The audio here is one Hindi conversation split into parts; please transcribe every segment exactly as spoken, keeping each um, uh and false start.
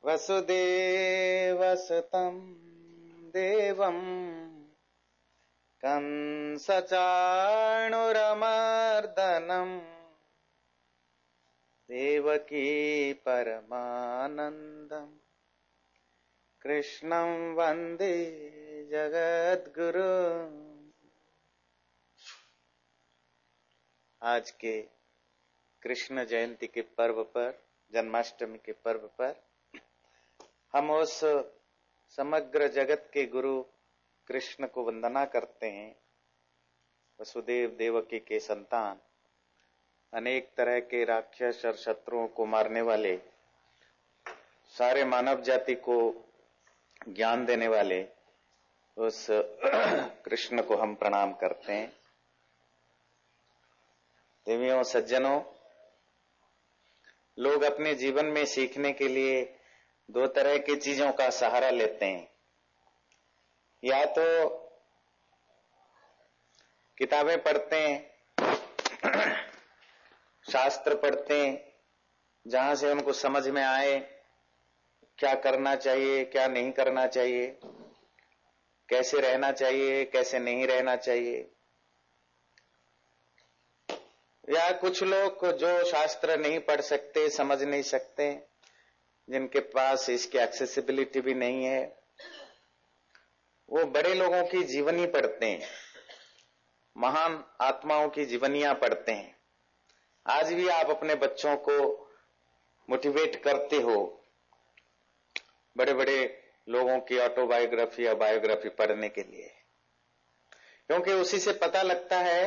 वसुदेवसुतं देवं कंसचाणूरमर्दनम् देवकी परमानंदम् कृष्णं वंदे जगद्गुरु। आज के कृष्ण जयंती के पर्व पर, जन्माष्टमी के पर्व पर हम उस समग्र जगत के गुरु कृष्ण को वंदना करते हैं। वसुदेव देवकी के संतान, अनेक तरह के राक्षस और शत्रुओं को मारने वाले, सारे मानव जाति को ज्ञान देने वाले उस कृष्ण को हम प्रणाम करते हैं। देवियों सज्जनों, लोग अपने जीवन में सीखने के लिए दो तरह की चीजों का सहारा लेते हैं। या तो किताबें पढ़ते हैं, शास्त्र पढ़ते हैं, जहां से उनको समझ में आए क्या करना चाहिए, क्या नहीं करना चाहिए, कैसे रहना चाहिए, कैसे नहीं रहना चाहिए। या कुछ लोग जो शास्त्र नहीं पढ़ सकते, समझ नहीं सकते, जिनके पास इसकी एक्सेसिबिलिटी भी नहीं है, वो बड़े लोगों की जीवनी पढ़ते हैं, महान आत्माओं की जीवनियां पढ़ते हैं। आज भी आप अपने बच्चों को मोटिवेट करते हो बड़े बड़े लोगों की ऑटोबायोग्राफी या बायोग्राफी पढ़ने के लिए, क्योंकि उसी से पता लगता है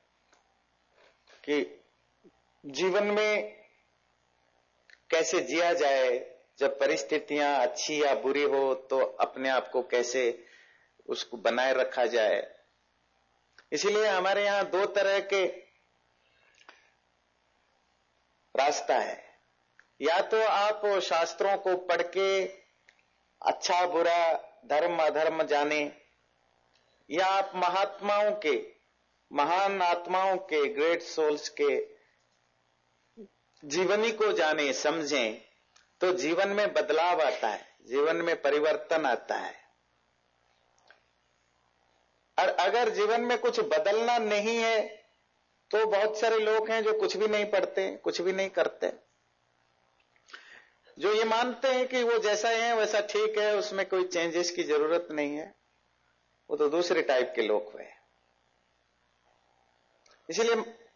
कि जीवन में कैसे जिया जाए। जब परिस्थितियां अच्छी या बुरी हो तो अपने आप को कैसे उसको बनाए रखा जाए। इसीलिए हमारे यहां दो तरह के रास्ता है। या तो आप शास्त्रों को पढ़ के अच्छा बुरा, धर्म अधर्म जाने, या आप महात्माओं के, महान आत्माओं के, ग्रेट सोल्स के जीवनी को जाने, समझें, तो जीवन में बदलाव आता है, जीवन में परिवर्तन आता है। और अगर जीवन में कुछ बदलना नहीं है तो बहुत सारे लोग हैं जो कुछ भी नहीं पढ़ते, कुछ भी नहीं करते, जो ये मानते हैं कि वो जैसा है वैसा ठीक है, उसमें कोई चेंजेस की जरूरत नहीं है। वो तो दूसरे टाइप के लोग हुए। इसलिए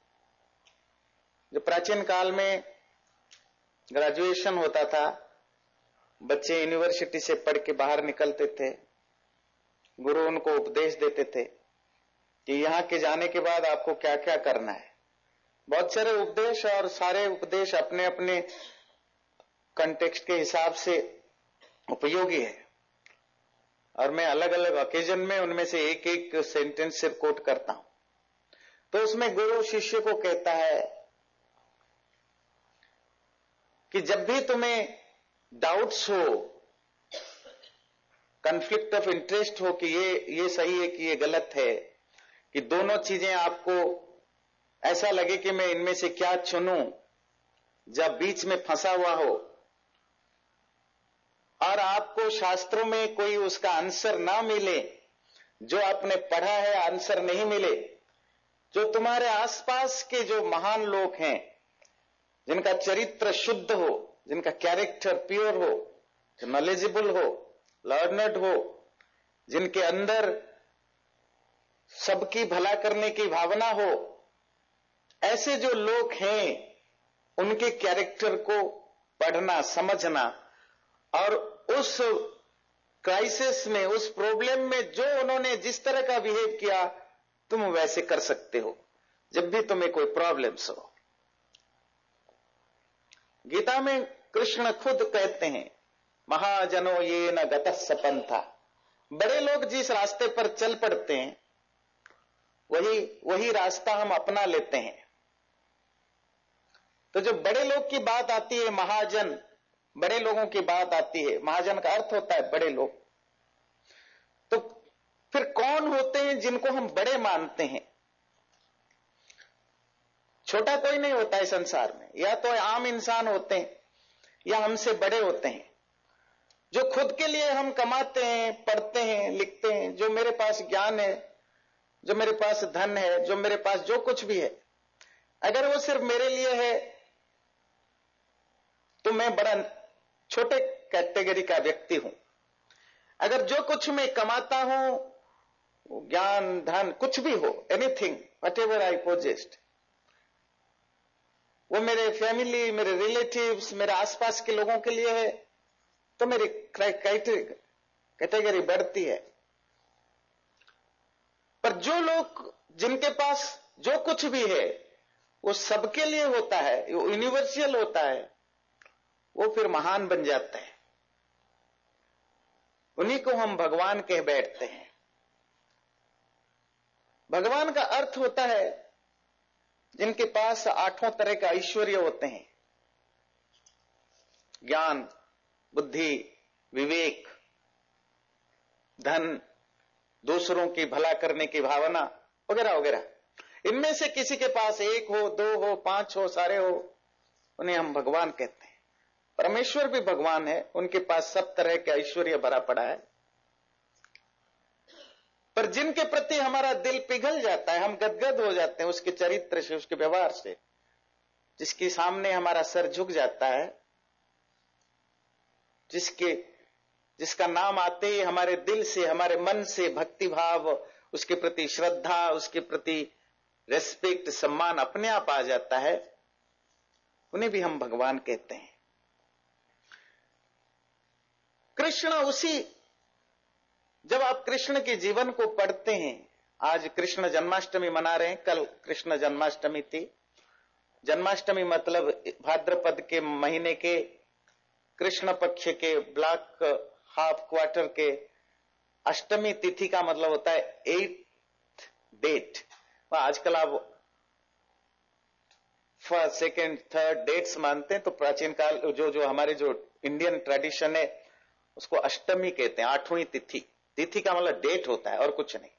जो प्राचीन काल में ग्रेजुएशन होता था, बच्चे यूनिवर्सिटी से पढ़ के बाहर निकलते थे, गुरु उनको उपदेश देते थे कि यहां के जाने के बाद आपको क्या क्या करना है। बहुत सारे उपदेश, और सारे उपदेश अपने अपने कंटेक्स्ट के हिसाब से उपयोगी है, और मैं अलग अलग ओकेजन में उनमें से एक एक सेंटेंस से कोट करता हूं। तो उसमें गुरु शिष्य को कहता है कि जब भी तुम्हें डाउट्स हो, कॉन्फ्लिक्ट ऑफ इंटरेस्ट हो कि ये ये सही है कि ये गलत है, कि दोनों चीजें आपको ऐसा लगे कि मैं इनमें से क्या चुनूं, जब बीच में फंसा हुआ हो और आपको शास्त्रों में कोई उसका आंसर ना मिले, जो आपने पढ़ा है आंसर नहीं मिले, जो तुम्हारे आसपास के जो महान लोग हैं, जिनका चरित्र शुद्ध हो, जिनका कैरेक्टर प्योर हो, जो नॉलेजेबल हो, लर्नड हो, जिनके अंदर सबकी भला करने की भावना हो, ऐसे जो लोग हैं उनके कैरेक्टर को पढ़ना, समझना, और उस क्राइसिस में, उस प्रॉब्लम में जो उन्होंने जिस तरह का बिहेव किया, तुम वैसे कर सकते हो जब भी तुम्हें कोई प्रॉब्लम्स हो। गीता में कृष्ण खुद कहते हैं, महाजनो ये न गतः सपंथा। बड़े लोग जिस रास्ते पर चल पड़ते हैं वही वही रास्ता हम अपना लेते हैं। तो जब बड़े लोग की बात आती है, महाजन, बड़े लोगों की बात आती है, महाजन का अर्थ होता है बड़े लोग, तो फिर कौन होते हैं जिनको हम बड़े मानते हैं? छोटा कोई नहीं होता है संसार में। या तो आम इंसान होते हैं या हमसे बड़े होते हैं। जो खुद के लिए हम कमाते हैं, पढ़ते हैं, लिखते हैं, जो मेरे पास ज्ञान है, जो मेरे पास धन है, जो मेरे पास जो कुछ भी है, अगर वो सिर्फ मेरे लिए है तो मैं बड़ा छोटे कैटेगरी का व्यक्ति हूं। अगर जो कुछ मैं कमाता हूं, ज्ञान, धन, कुछ भी हो, anything, whatever I possessed, वो मेरे फैमिली, मेरे रिलेटिव्स, मेरे आसपास के लोगों के लिए है, तो मेरी कैटेगरी बढ़ती है। पर जो लोग, जिनके पास जो कुछ भी है वो सबके लिए होता है, वो यूनिवर्सल होता है, वो फिर महान बन जाते हैं। उन्हीं को हम भगवान कह बैठते हैं। भगवान का अर्थ होता है जिनके पास आठों तरह का ऐश्वर्य होते हैं, ज्ञान, बुद्धि, विवेक, धन, दूसरों की भला करने की भावना वगैरह वगैरह। इनमें से किसी के पास एक हो, दो हो, पांच हो, सारे हो, उन्हें हम भगवान कहते हैं। परमेश्वर भी भगवान है, उनके पास सब तरह का ऐश्वर्य भरा पड़ा है। पर जिनके प्रति हमारा दिल पिघल जाता है, हम गदगद हो जाते हैं उसके चरित्र से, उसके व्यवहार से, जिसके सामने हमारा सर झुक जाता है, जिसके जिसका नाम आते ही हमारे दिल से, हमारे मन से भक्ति भाव, उसके प्रति श्रद्धा, उसके प्रति रेस्पेक्ट, सम्मान अपने आप आ जाता है, उन्हें भी हम भगवान कहते हैं। कृष्ण उसी, जब आप कृष्ण के जीवन को पढ़ते हैं, आज कृष्ण जन्माष्टमी मना रहे हैं, कल कृष्ण जन्माष्टमी थी। जन्माष्टमी मतलब भाद्रपद के महीने के कृष्ण पक्ष के ब्लॉक हाफ क्वार्टर के अष्टमी तिथि का मतलब होता है एट डेट। आजकल आप फर्स्ट, सेकेंड, थर्ड डेट्स मानते हैं, तो प्राचीन काल जो जो हमारे जो इंडियन ट्रेडिशन है उसको अष्टमी कहते हैं, आठवीं तिथि। तिथि का मतलब डेट होता है और कुछ नहीं।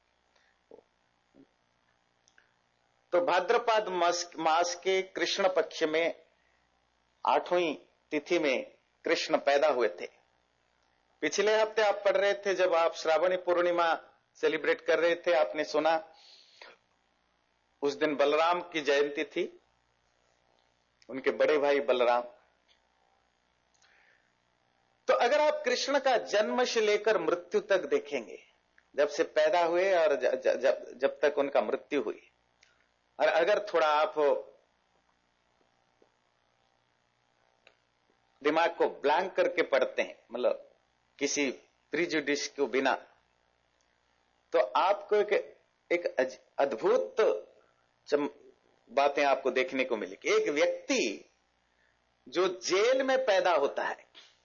तो भाद्रपद मास के कृष्ण पक्ष में आठवीं तिथि में कृष्ण पैदा हुए थे। पिछले हफ्ते आप पढ़ रहे थे, जब आप श्रावणी पूर्णिमा सेलिब्रेट कर रहे थे, आपने सुना उस दिन बलराम की जयंती थी, उनके बड़े भाई बलराम। तो अगर आप कृष्ण का जन्म से लेकर मृत्यु तक देखेंगे, जब से पैदा हुए और ज, ज, ज, जब तक उनका मृत्यु हुई, और अगर थोड़ा आप दिमाग को ब्लैंक करके पढ़ते हैं, मतलब किसी प्रीजुडिस के बिना, तो आपको एक, एक अद्भुत बातें आपको देखने को मिलेगी। एक व्यक्ति जो जेल में पैदा होता है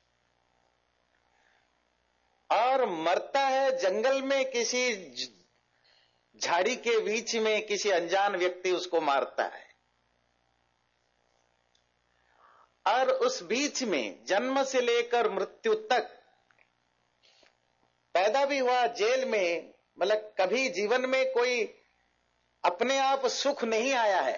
और मरता है जंगल में, किसी झाड़ी के बीच में किसी अनजान व्यक्ति उसको मारता है, और उस बीच में जन्म से लेकर मृत्यु तक पैदा भी हुआ जेल में, मतलब कभी जीवन में कोई अपने आप सुख नहीं आया है,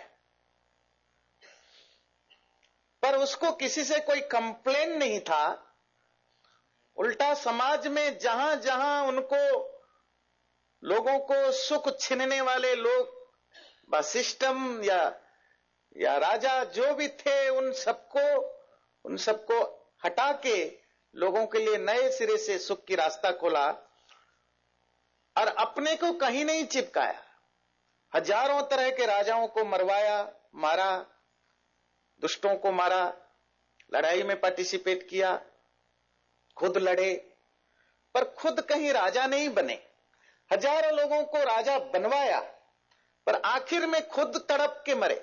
पर उसको किसी से कोई कंप्लेन नहीं था। उल्टा समाज में जहां जहां उनको, लोगों को सुख छीनने वाले लोग, सिस्टम या या राजा जो भी थे, उन सबको उन सबको हटा के लोगों के लिए नए सिरे से सुख की रास्ता खोला, और अपने को कहीं नहीं चिपकाया। हजारों तरह के राजाओं को मरवाया, मारा, दुष्टों को मारा, लड़ाई में पार्टिसिपेट किया, खुद लड़े, पर खुद कहीं राजा नहीं बने। हजारों लोगों को राजा बनवाया, पर आखिर में खुद तड़प के मरे।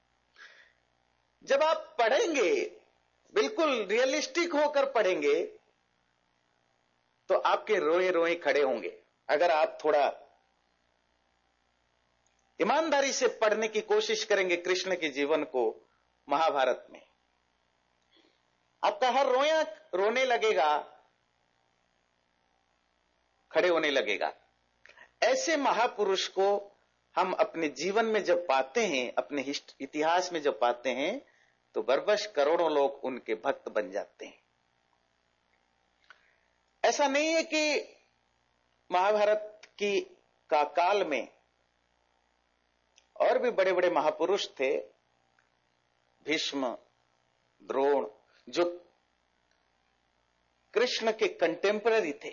जब आप पढ़ेंगे, बिल्कुल रियलिस्टिक होकर पढ़ेंगे, तो आपके रोए रोए खड़े होंगे। अगर आप थोड़ा ईमानदारी से पढ़ने की कोशिश करेंगे कृष्ण के जीवन को महाभारत में, आपका हर रोया रोने लगेगा, खड़े होने लगेगा। ऐसे महापुरुष को हम अपने जीवन में जब पाते हैं, अपने इतिहास में जब पाते हैं, तो बरबस करोड़ों लोग उनके भक्त बन जाते हैं। ऐसा नहीं है कि महाभारत की का काल में और भी बड़े बड़े महापुरुष थे, भीष्म, द्रोण, जो कृष्ण के कंटेम्पररी थे।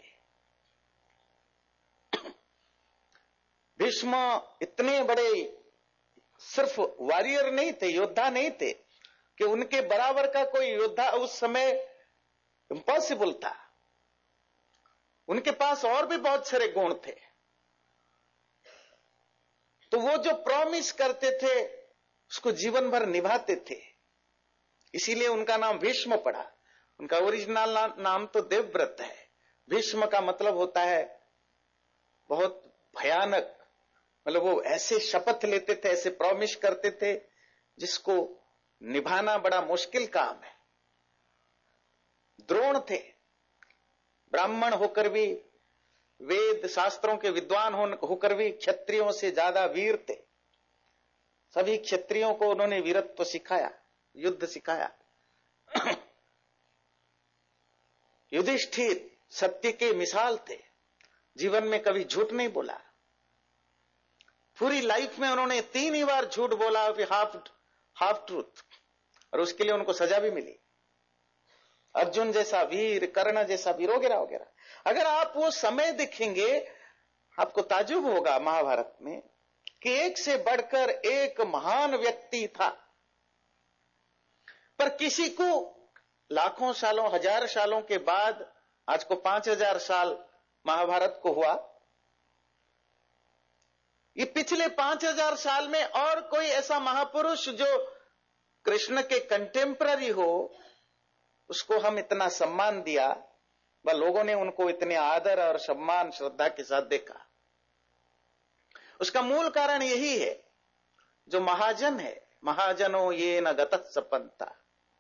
भीष्म इतने बड़े सिर्फ वॉरियर नहीं थे, योद्धा नहीं थे, कि उनके बराबर का कोई योद्धा उस समय इम्पॉसिबल था। उनके पास और भी बहुत सारे गुण थे। तो वो जो प्रॉमिस करते थे उसको जीवन भर निभाते थे, इसीलिए उनका नाम भीष्म पड़ा। उनका ओरिजिनल ना, नाम तो देवव्रत है। भीष्म का मतलब होता है बहुत भयानक, मतलब वो ऐसे शपथ लेते थे, ऐसे प्रॉमिस करते थे जिसको निभाना बड़ा मुश्किल काम है। द्रोण थे, ब्राह्मण होकर भी, वेद शास्त्रों के विद्वान होकर भी क्षत्रियों से ज्यादा वीर थे। सभी क्षत्रियों को उन्होंने वीरत्व सिखाया, युद्ध सिखाया। युधिष्ठिर सत्य के मिसाल थे, जीवन में कभी झूठ नहीं बोला। पूरी लाइफ में उन्होंने तीन ही बार झूठ बोला, हाफ हाफ ट्रूथ, और उसके लिए उनको सजा भी मिली। अर्जुन जैसा वीर, कर्ण जैसा वीर, वगैरह वगैरह। अगर आप वो समय देखेंगे आपको ताज्जुब होगा महाभारत में कि एक से बढ़कर एक महान व्यक्ति था, पर किसी को लाखों सालों, हजार सालों के बाद, आज को पांच हजार साल महाभारत को हुआ, ये पिछले पांच हजार साल में और कोई ऐसा महापुरुष जो कृष्ण के कंटेम्पररी हो, उसको हम इतना सम्मान दिया, वह लोगों ने उनको इतने आदर और सम्मान श्रद्धा के साथ देखा। उसका मूल कारण यही है, जो महाजन है, महाजनों ये न गतः सपंता।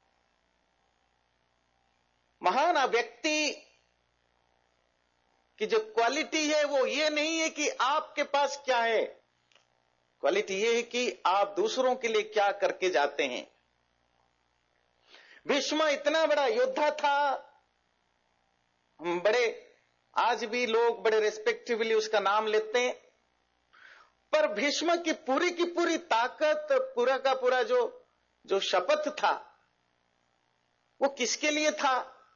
महान व्यक्ति की जो क्वालिटी है वो ये नहीं है कि आपके पास क्या है, क्वालिटी ये है कि आप दूसरों के लिए क्या करके जाते हैं। भीष्म इतना बड़ा योद्धा था, बड़े आज भी लोग बड़े रेस्पेक्टिवली उसका नाम लेते हैं, पर भीष्म की पूरी की पूरी ताकत, पूरा का पूरा जो जो शपथ था वो किसके लिए था?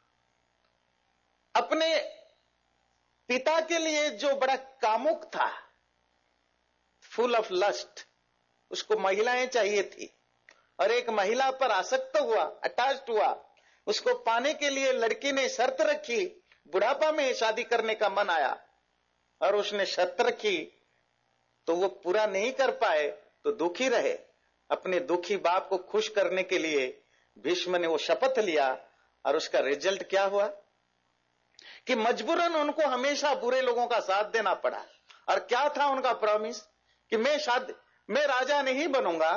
अपने पिता के लिए, जो बड़ा कामुक था, फुल ऑफ लस्ट, उसको महिलाएं चाहिए थी, और एक महिला पर आसक्त हुआ, अटैच्ड हुआ। उसको पाने के लिए लड़की ने शर्त रखी, बुढ़ापा में शादी करने का मन आया, और उसने शर्त रखी तो वो पूरा नहीं कर पाए तो दुखी रहे। अपने दुखी बाप को खुश करने के लिए भीष्म ने वो शपथ लिया, और उसका रिजल्ट क्या हुआ कि मजबूरन उनको हमेशा बुरे लोगों का साथ देना पड़ा। और क्या था उनका प्रॉमिस कि मैं शादी मैं राजा नहीं बनूंगा,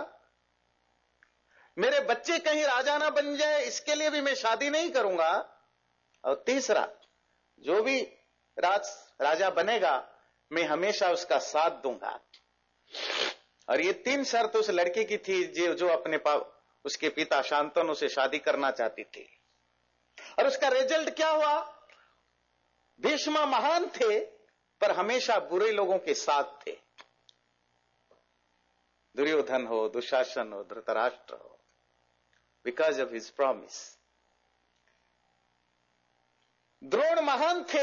मेरे बच्चे कहीं राजा ना बन जाए, इसके लिए भी मैं शादी नहीं करूंगा। और तीसरा, जो भी राज राजा बनेगा मैं हमेशा उसका साथ दूंगा। और ये तीन शर्त उस लड़की की थी जो जो अपने पाप उसके पिता शांतनु से शादी करना चाहती थी। और उसका रिजल्ट क्या हुआ? भीष्म महान थे पर हमेशा बुरे लोगों के साथ थे। दुर्योधन हो, दुशासन हो, धृतराष्ट्र हो, because of his promise. Drona महान थे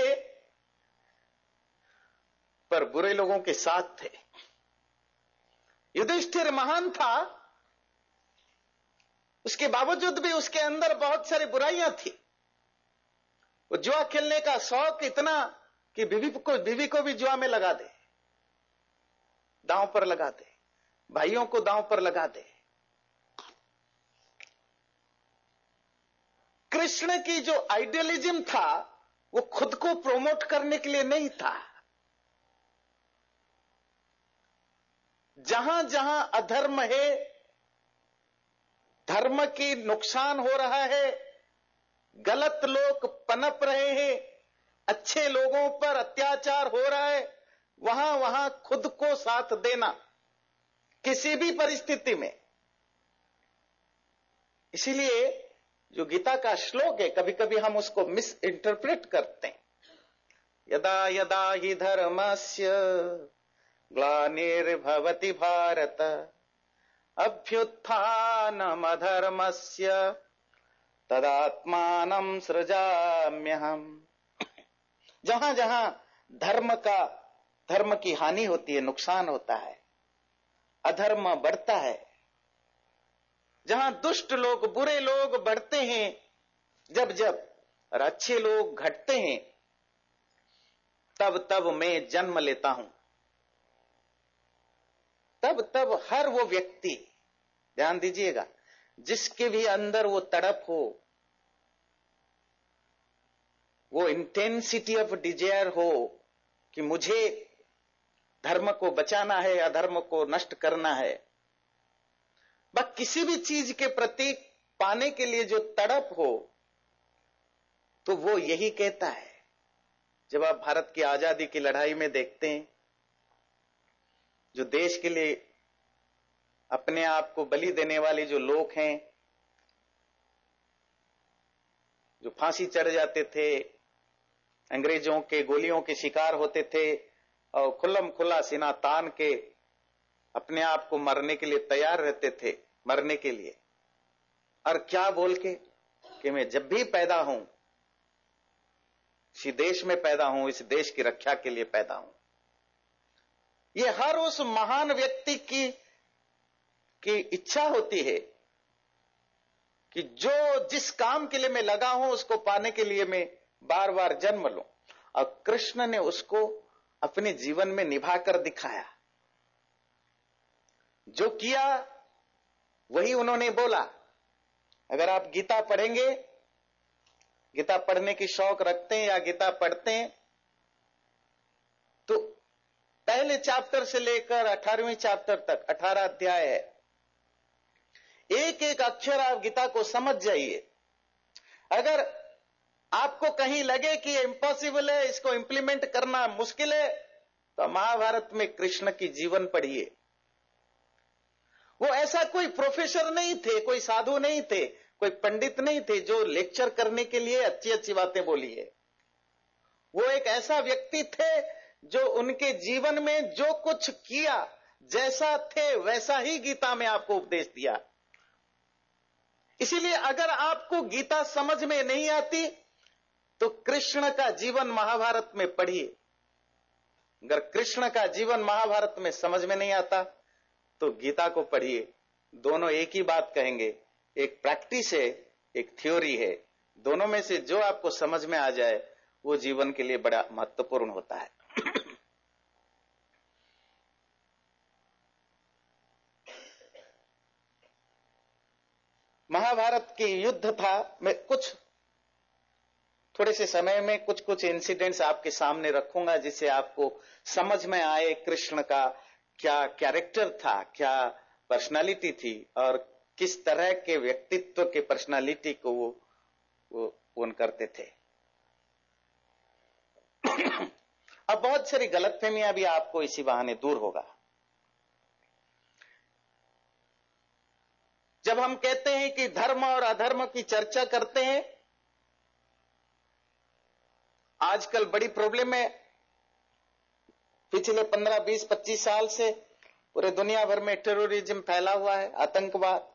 पर बुरे लोगों के साथ थे। युधिष्ठिर महान था, उसके बावजूद भी उसके अंदर बहुत सारी बुराइयां थी। वो जुआ खेलने का शौक इतना कि बीवी को बीवी को भी जुआ में लगा दे, दांव पर लगा दे, भाइयों को दांव पर लगा दे। कृष्ण की जो आइडियलिज्म था वो खुद को प्रोमोट करने के लिए नहीं था। जहां जहां अधर्म है, धर्म की नुकसान हो रहा है, गलत लोग पनप रहे हैं, अच्छे लोगों पर अत्याचार हो रहा है, वहां वहां खुद को साथ देना किसी भी परिस्थिति में। इसीलिए जो गीता का श्लोक है, कभी कभी हम उसको मिस इंटरप्रेट करते हैं। यदा यदा हि धर्मस्य ग्लानिर्भवति भारत अभ्युत्थानमधर्मस्य तदात्मानं सृजाम्यहम्। जहां जहां धर्म का धर्म की हानि होती है, नुकसान होता है, अधर्म बढ़ता है, जहां दुष्ट लोग, बुरे लोग बढ़ते हैं, जब जब और अच्छे लोग घटते हैं, तब तब मैं जन्म लेता हूं। तब तब हर वो व्यक्ति, ध्यान दीजिएगा, जिसके भी अंदर वो तड़प हो, वो इंटेंसिटी ऑफ डिजायर हो कि मुझे धर्म को बचाना है, अधर्म को नष्ट करना है, बस किसी भी चीज के प्रति पाने के लिए जो तड़प हो, तो वो यही कहता है। जब आप भारत की आजादी की लड़ाई में देखते हैं, जो देश के लिए अपने आप को बलि देने वाले जो लोग हैं, जो फांसी चढ़ जाते थे, अंग्रेजों के गोलियों के शिकार होते थे और खुल्लम खुल्ला सीना तान के अपने आप को मरने के लिए तैयार रहते थे, मरने के लिए, और क्या बोल के कि मैं जब भी पैदा हूं, इसी देश में पैदा हूं, इस देश की रक्षा के लिए पैदा हूं। ये हर उस महान व्यक्ति की की इच्छा होती है कि जो जिस काम के लिए मैं लगा हूं, उसको पाने के लिए मैं बार बार जन्म लूं। और कृष्ण ने उसको अपने जीवन में निभाकर दिखाया। जो किया वही उन्होंने बोला। अगर आप गीता पढ़ेंगे, गीता पढ़ने की शौक रखते हैं या गीता पढ़ते हैं, तो पहले चैप्टर से लेकर अठारहवीं चैप्टर तक, अठारह अध्याय है, एक एक अक्षर आप गीता को समझ जाइए। अगर आपको कहीं लगे कि ये इम्पॉसिबल है, इसको इंप्लीमेंट करना मुश्किल है, तो महाभारत में कृष्ण की जीवन पढ़िए। वो ऐसा कोई प्रोफेसर नहीं थे, कोई साधु नहीं थे, कोई पंडित नहीं थे जो लेक्चर करने के लिए अच्छी अच्छी बातें बोली है। वो एक ऐसा व्यक्ति थे जो उनके जीवन में जो कुछ किया, जैसा थे वैसा ही गीता में आपको उपदेश दिया। इसीलिए अगर आपको गीता समझ में नहीं आती, तो कृष्ण का जीवन महाभारत में पढ़िए। अगर कृष्ण का जीवन महाभारत में समझ में नहीं आता, तो गीता को पढ़िए। दोनों एक ही बात कहेंगे, एक प्रैक्टिस है, एक थ्योरी है। दोनों में से जो आपको समझ में आ जाए, वो जीवन के लिए बड़ा महत्वपूर्ण होता है। महाभारत की युद्ध था। मैं कुछ थोड़े से समय में कुछ कुछ इंसिडेंट्स आपके सामने रखूंगा, जिससे आपको समझ में आए कृष्ण का क्या कैरेक्टर था, क्या पर्सनालिटी थी, और किस तरह के व्यक्तित्व के पर्सनालिटी को वो वो उन करते थे। अब बहुत सारी गलतफहमियां भी आपको इसी बहाने दूर होगा। जब हम कहते हैं कि धर्म और अधर्म की चर्चा करते हैं, आजकल बड़ी प्रॉब्लम है। पिछले पंद्रह, बीस, पच्चीस साल से पूरे दुनिया भर में टेररिज्म फैला हुआ है, आतंकवाद।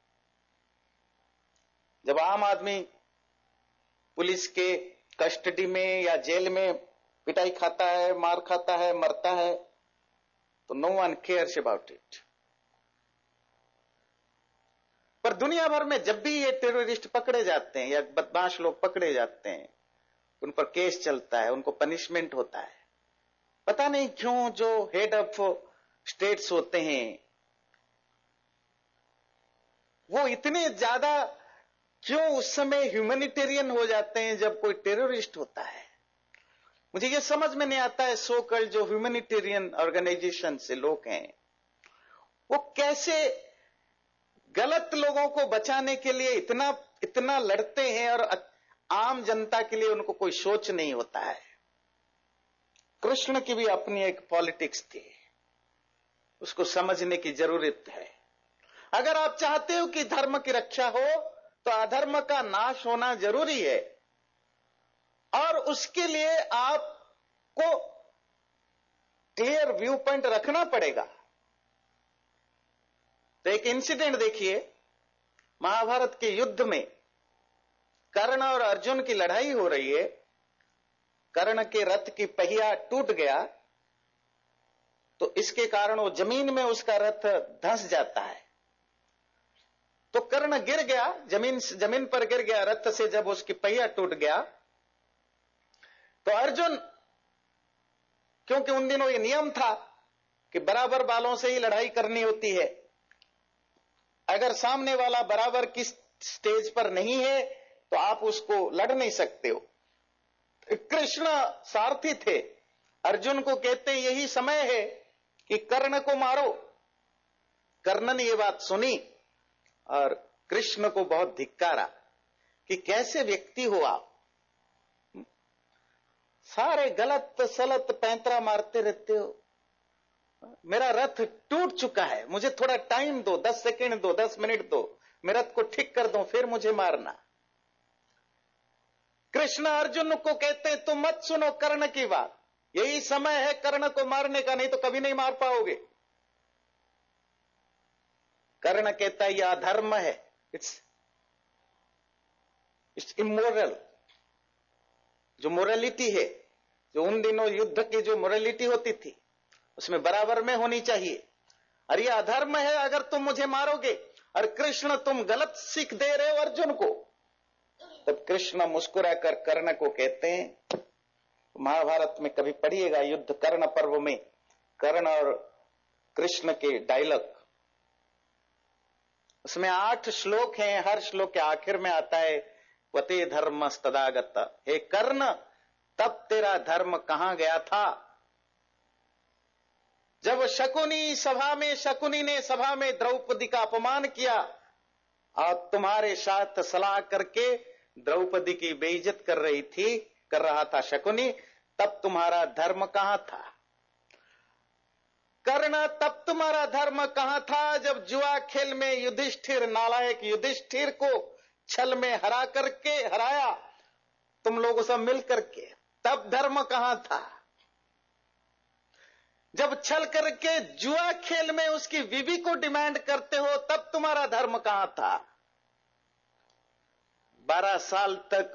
जब आम आदमी पुलिस के कस्टडी में या जेल में पिटाई खाता है, मार खाता है, मरता है, तो no one cares about it. पर दुनिया भर में जब भी ये टेररिस्ट पकड़े जाते हैं या बदमाश लोग पकड़े जाते हैं, उन पर केस चलता है, उनको पनिशमेंट होता है। पता नहीं क्यों जो हेड ऑफ स्टेट्स होते हैं, वो इतने ज्यादा क्यों उस समय ह्यूमैनिटेरियन हो जाते हैं जब कोई टेररिस्ट होता है। मुझे ये समझ में नहीं आता है। सो कॉल्ड जो ह्यूमैनिटेरियन ऑर्गेनाइजेशन से लोग हैं, वो कैसे गलत लोगों को बचाने के लिए इतना इतना लड़ते हैं, और आम जनता के लिए उनको कोई सोच नहीं होता है। कृष्ण की भी अपनी एक पॉलिटिक्स थी, उसको समझने की जरूरत है। अगर आप चाहते हो कि धर्म की रक्षा हो, तो अधर्म का नाश होना जरूरी है, और उसके लिए आप को क्लियर व्यू पॉइंट रखना पड़ेगा। तो एक इंसिडेंट देखिए, महाभारत के युद्ध में कर्ण और अर्जुन की लड़ाई हो रही है। कर्ण के रथ की पहिया टूट गया, तो इसके कारण वो जमीन में उसका रथ धंस जाता है। तो कर्ण गिर गया, जमीन जमीन पर गिर गया रथ से। जब उसकी पहिया टूट गया तो अर्जुन, क्योंकि उन दिनों ये नियम था कि बराबर बालों से ही लड़ाई करनी होती है, अगर सामने वाला बराबर की स्टेज पर नहीं है तो आप उसको लड़ नहीं सकते हो। कृष्ण सारथी थे, अर्जुन को कहते यही समय है कि कर्ण को मारो। कर्ण ने यह बात सुनी और कृष्ण को बहुत धिक्कारा कि कैसे व्यक्ति हो आप, सारे गलत सलत पैंतरा मारते रहते हो। मेरा रथ टूट चुका है, मुझे थोड़ा टाइम दो, दस सेकंड दो, दस मिनट दो, मेरे रथ को ठीक कर दो, फिर मुझे मारना। कृष्ण अर्जुन को कहते हैं तुम मत सुनो कर्ण की बात, यही समय है कर्ण को मारने का, नहीं तो कभी नहीं मार पाओगे। कर्ण कहता है यह अधर्म है, इट्स इट्स इमोरल। जो मोरालिटी है, जो उन दिनों युद्ध की जो मोरालिटी होती थी उसमें बराबर में होनी चाहिए, और यह अधर्म है अगर तुम मुझे मारोगे। और कृष्ण तुम गलत सीख दे रहे हो अर्जुन को। तब कृष्ण मुस्कुराकर कर्ण को कहते हैं, महाभारत में कभी पढ़िएगा युद्ध कर्ण पर्व में कर्ण और कृष्ण के डायलॉग, उसमें आठ श्लोक हैं। हर श्लोक के आखिर में आता है वते धर्म तदागत, हे कर्ण तब तेरा धर्म कहां गया था। जब शकुनी सभा में शकुनी ने सभा में द्रौपदी का अपमान किया और तुम्हारे साथ सलाह करके द्रौपदी की बेइज्जत कर रही थी कर रहा था शकुनी, तब तुम्हारा धर्म कहां था। कर्ण तब तुम्हारा धर्म कहां था जब जुआ खेल में युधिष्ठिर नालायक युधिष्ठिर को छल में हरा करके हराया तुम लोगों सब मिल करके, तब धर्म कहां था। जब छल करके जुआ खेल में उसकी बीवी को डिमांड करते हो तब तुम्हारा धर्म कहां था। बारह साल तक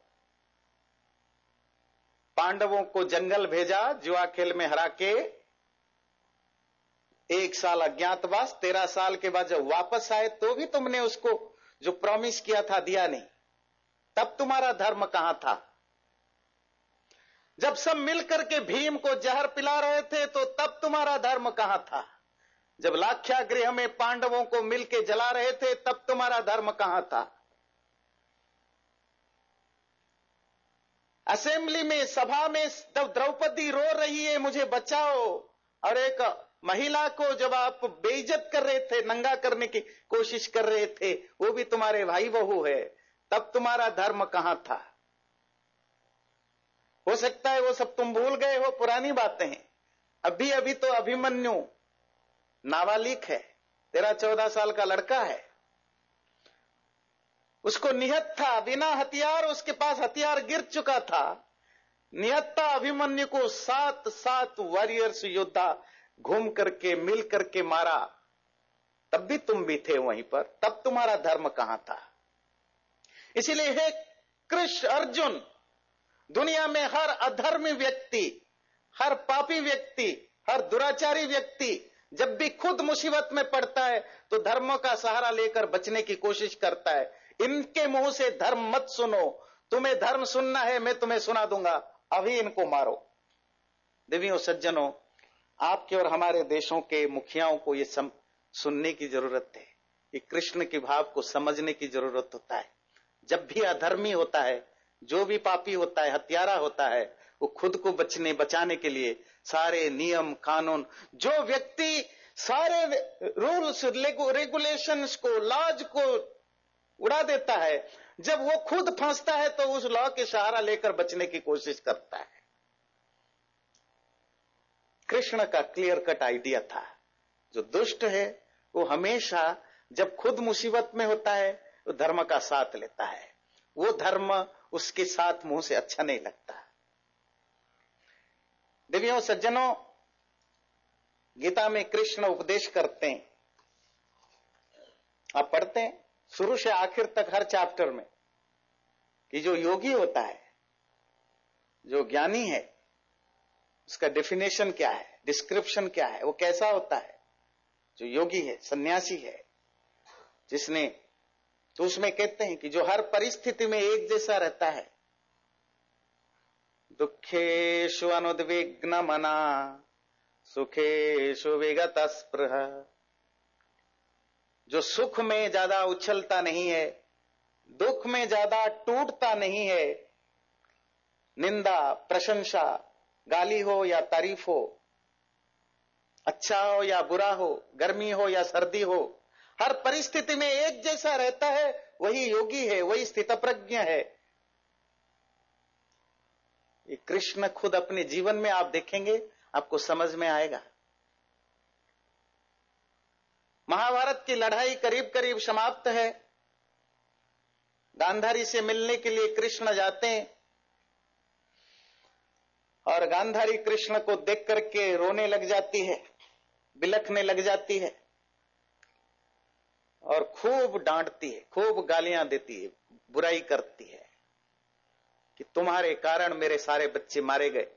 पांडवों को जंगल भेजा जुआ खेल में हरा के, एक साल अज्ञातवास, तेरह साल के बाद जब वापस आए तो भी तुमने उसको जो प्रॉमिस किया था दिया नहीं, तब तुम्हारा धर्म कहां था। जब सब मिलकर के भीम को जहर पिला रहे थे तो तब तुम्हारा धर्म कहां था। जब लाक्षागृह में पांडवों को मिलकर जला रहे थे तब तुम्हारा धर्म कहां था। असेंबली में सभा में तब द्रौपदी रो रही है मुझे बचाओ, और एक महिला को जब आप बेइज्जत कर रहे थे, नंगा करने की कोशिश कर रहे थे, वो भी तुम्हारे भाई बहू है, तब तुम्हारा धर्म कहां था। हो सकता है वो सब तुम भूल गए हो, पुरानी बातें हैं। अभी अभी तो अभिमन्यु नाबालिग है, तेरह चौदह साल का लड़का है, उसको निहत था, बिना हथियार, उसके पास हथियार गिर चुका था, निहत्ता अभिमन्यु को सात सात वॉरियर्स योद्धा घूम करके मिल करके मारा, तब भी तुम भी थे वहीं पर, तब तुम्हारा धर्म कहां था। इसीलिए हे कृष्ण अर्जुन, दुनिया में हर अधर्मी व्यक्ति, हर पापी व्यक्ति, हर दुराचारी व्यक्ति जब भी खुद मुसीबत में पड़ता है तो धर्म का सहारा लेकर बचने की कोशिश करता है। इनके मुंह से धर्म मत सुनो, तुम्हें धर्म सुनना है मैं तुम्हें सुना दूंगा, अभी इनको मारो। देवियों सज्जनों, आपके और हमारे देशों के मुखियाओं को ये सम, सुनने की जरूरत है, ये कृष्ण के भाव को समझने की जरूरत होता है। जब भी अधर्मी होता है, जो भी पापी होता है, हत्यारा होता है, वो खुद को बचने बचाने के लिए सारे नियम कानून, जो व्यक्ति सारे रूल्स रेगुलेशंस को, लॉज को उड़ा देता है, जब वो खुद फंसता है तो उस लॉ के सहारा लेकर बचने की कोशिश करता है। कृष्ण का क्लियर कट आइडिया था, जो दुष्ट है वो हमेशा जब खुद मुसीबत में होता है वो धर्म का साथ लेता है, वो धर्म उसके साथ मुंह से अच्छा नहीं लगता। देवियों सज्जनों, गीता में कृष्ण उपदेश करते हैं, आप पढ़ते हैं शुरू से आखिर तक हर चैप्टर में कि जो योगी होता है, जो ज्ञानी है, उसका डेफिनेशन क्या है, डिस्क्रिप्शन क्या है, वो कैसा होता है। जो योगी है, सन्यासी है, जिसने, तो उसमें कहते हैं कि जो हर परिस्थिति में एक जैसा रहता है, दुखेषु अनुद्विग्न मना सुखेषु विगत स्पृह, जो सुख में ज्यादा उछलता नहीं है, दुख में ज्यादा टूटता नहीं है, निंदा प्रशंसा, गाली हो या तारीफ हो, अच्छा हो या बुरा हो, गर्मी हो या सर्दी हो, हर परिस्थिति में एक जैसा रहता है, वही योगी है, वही स्थितप्रज्ञ है। ये कृष्ण खुद अपने जीवन में आप देखेंगे, आपको समझ में आएगा। महाभारत की लड़ाई करीब करीब समाप्त है, गांधारी से मिलने के लिए कृष्ण जाते हैं और गांधारी कृष्ण को देख करके रोने लग जाती है, बिलखने लग जाती है और खूब डांटती है, खूब गालियां देती है, बुराई करती है कि तुम्हारे कारण मेरे सारे बच्चे मारे गए,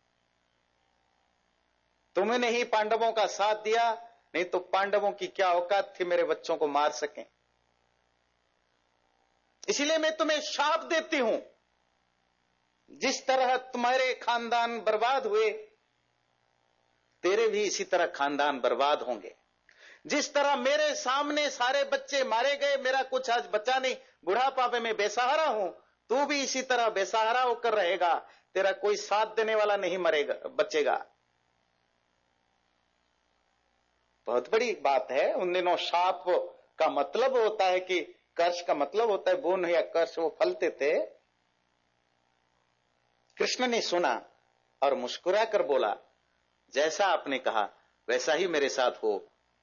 तुमने ही पांडवों का साथ दिया, नहीं तो पांडवों की क्या औकात थी मेरे बच्चों को मार सकें। इसीलिए मैं तुम्हें शाप देती हूं, जिस तरह तुम्हारे खानदान बर्बाद हुए, तेरे भी इसी तरह खानदान बर्बाद होंगे। जिस तरह मेरे सामने सारे बच्चे मारे गए, मेरा कुछ आज बचा नहीं, बुढ़ापा में मैं बेसहारा हूं, तू भी इसी तरह बेसहारा होकर रहेगा, तेरा कोई साथ देने वाला नहीं मरेगा, बचेगा। बहुत बड़ी बात है। उन दिनों शाप का मतलब होता है कि कर्ष का मतलब होता है बून या कर्ष, वो फलते थे। कृष्ण ने सुना और मुस्कुरा कर बोला, जैसा आपने कहा वैसा ही मेरे साथ हो।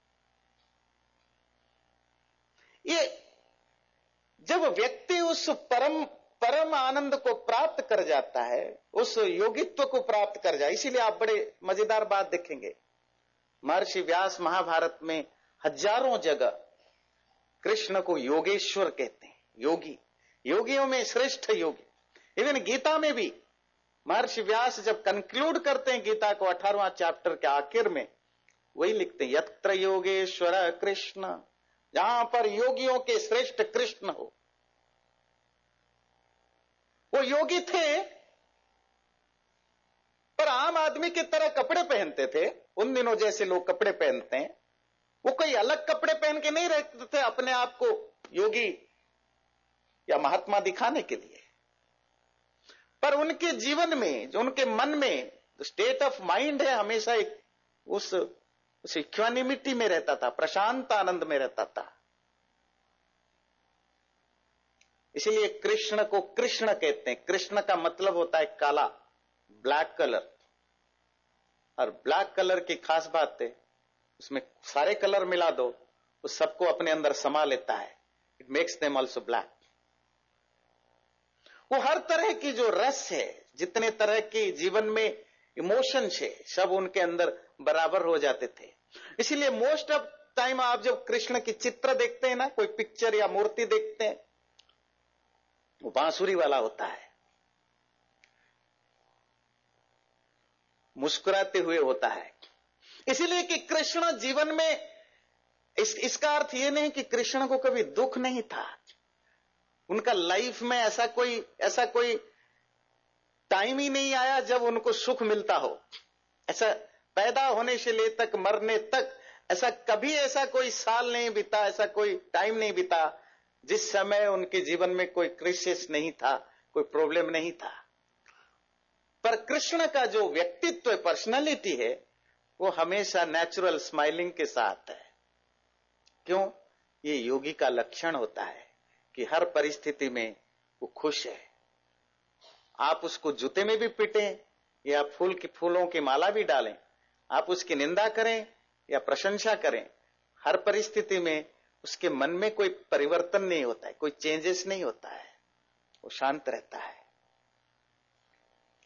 ये जब व्यक्ति उस परम परम आनंद को प्राप्त कर जाता है, उस योगित्व को प्राप्त कर जाए, इसीलिए आप बड़े मजेदार बात देखेंगे, महर्षि व्यास महाभारत में हजारों जगह कृष्ण को योगेश्वर कहते हैं, योगी, योगियों में श्रेष्ठ योगी। इवन गीता में भी महर्षि व्यास जब कंक्लूड करते हैं गीता को अठारहवां चैप्टर के आखिर में, वही लिखते हैं, यत्र योगेश्वर कृष्ण, जहां पर योगियों के श्रेष्ठ कृष्ण हो। वो योगी थे पर आम आदमी की तरह कपड़े पहनते थे, उन दिनों जैसे लोग कपड़े पहनते हैं। वो कोई अलग कपड़े पहन के नहीं रहते थे अपने आप को योगी या महात्मा दिखाने के लिए, पर उनके जीवन में, जो उनके मन में स्टेट ऑफ माइंड है, हमेशा एक उस उस इक्वानिमिटी में रहता था, प्रशांत आनंद में रहता था। इसीलिए कृष्ण को कृष्ण कहते हैं। कृष्ण का मतलब होता है काला, ब्लैक कलर। और ब्लैक कलर की खास बात है, उसमें सारे कलर मिला दो, उस सबको अपने अंदर समा लेता है। It makes them also black. वो हर तरह की जो रस है, जितने तरह की जीवन में इमोशंस है, सब उनके अंदर बराबर हो जाते थे। इसीलिए मोस्ट ऑफ टाइम आप जब कृष्ण की चित्र देखते हैं ना, कोई पिक्चर या मूर्ति देखते हैं, वो बांसुरी वाला होता है, मुस्कुराते हुए होता है। इसीलिए कि कृष्ण जीवन में, इस, इसका अर्थ यह नहीं कि कृष्ण को कभी दुख नहीं था। उनका लाइफ में ऐसा कोई ऐसा कोई टाइम ही नहीं आया जब उनको सुख मिलता हो। ऐसा पैदा होने से ले तक मरने तक ऐसा कभी ऐसा कोई साल नहीं बीता, ऐसा कोई टाइम नहीं बीता जिस समय उनके जीवन में कोई क्राइसिस नहीं था, कोई प्रॉब्लम नहीं था। पर कृष्ण का जो व्यक्तित्व है, पर्सनालिटी है, वो हमेशा नेचुरल स्माइलिंग के साथ है। क्यों? ये योगी का लक्षण होता है कि हर परिस्थिति में वो खुश है। आप उसको जूते में भी पीटें या फूल की फूलों की माला भी डालें, आप उसकी निंदा करें या प्रशंसा करें, हर परिस्थिति में उसके मन में कोई परिवर्तन नहीं होता है, कोई चेंजेस नहीं होता है, वो शांत रहता है।